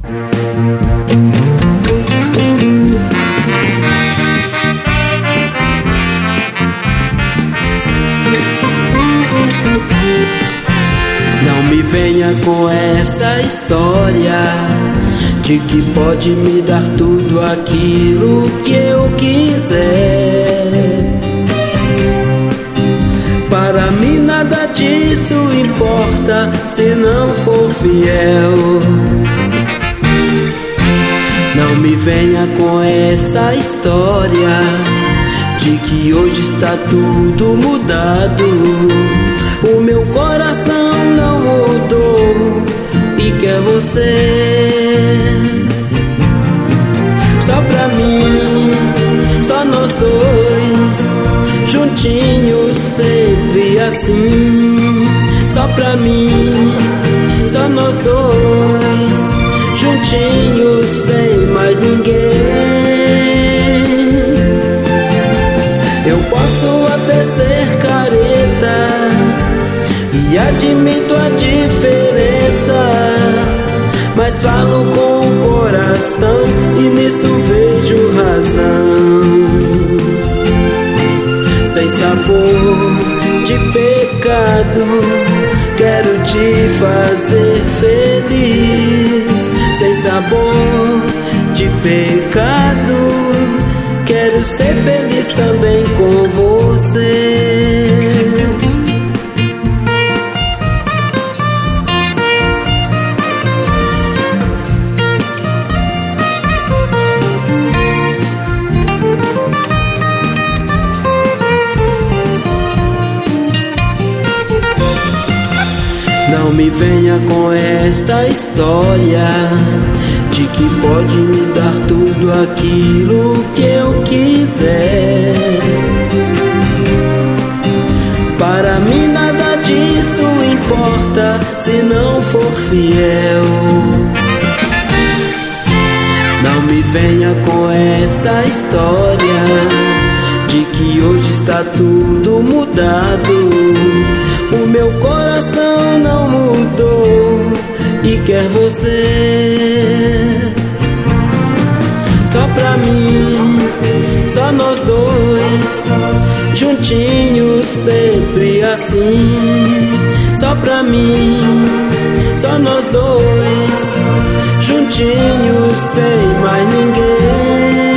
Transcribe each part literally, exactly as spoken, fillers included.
Não me venha com essa história de que pode me dar tudo aquilo que eu quiser. Para mim nada disso importa se não for fiel. Não me venha com essa história de que hoje está tudo mudado. O meu coração não mudou e quer você. Só pra mim, só nós dois, juntinhos sempre assim. Só pra mim, só nós dois, juntinhos sem mais ninguém. Eu posso até ser careta e admito a diferença, mas falo com o coração e nisso vejo razão. Sem sabor de pecado, quero te fazer feliz. Sem sabor de pecado, quero ser feliz também com você. Não me venha com essa história de que pode me dar tudo aquilo que eu quiser. Para mim nada disso importa se não for fiel. Não me venha com essa história de que hoje está tudo mudado. O meu coração não mudou e quer você. Só pra mim, só nós dois, juntinhos sempre assim. Só pra mim, só nós dois, juntinhos sem mais ninguém.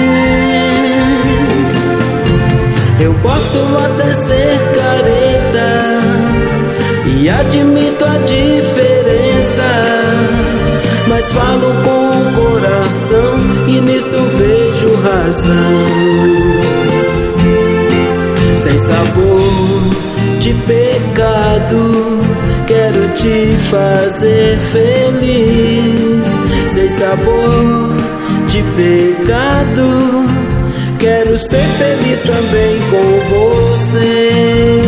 Eu posso até ser careta e admito a diferença, mas falo com o coração e nisso vejo razão. Sem sabor de pecado, quero te fazer feliz. Sem sabor de pecado, quero ser feliz também com você.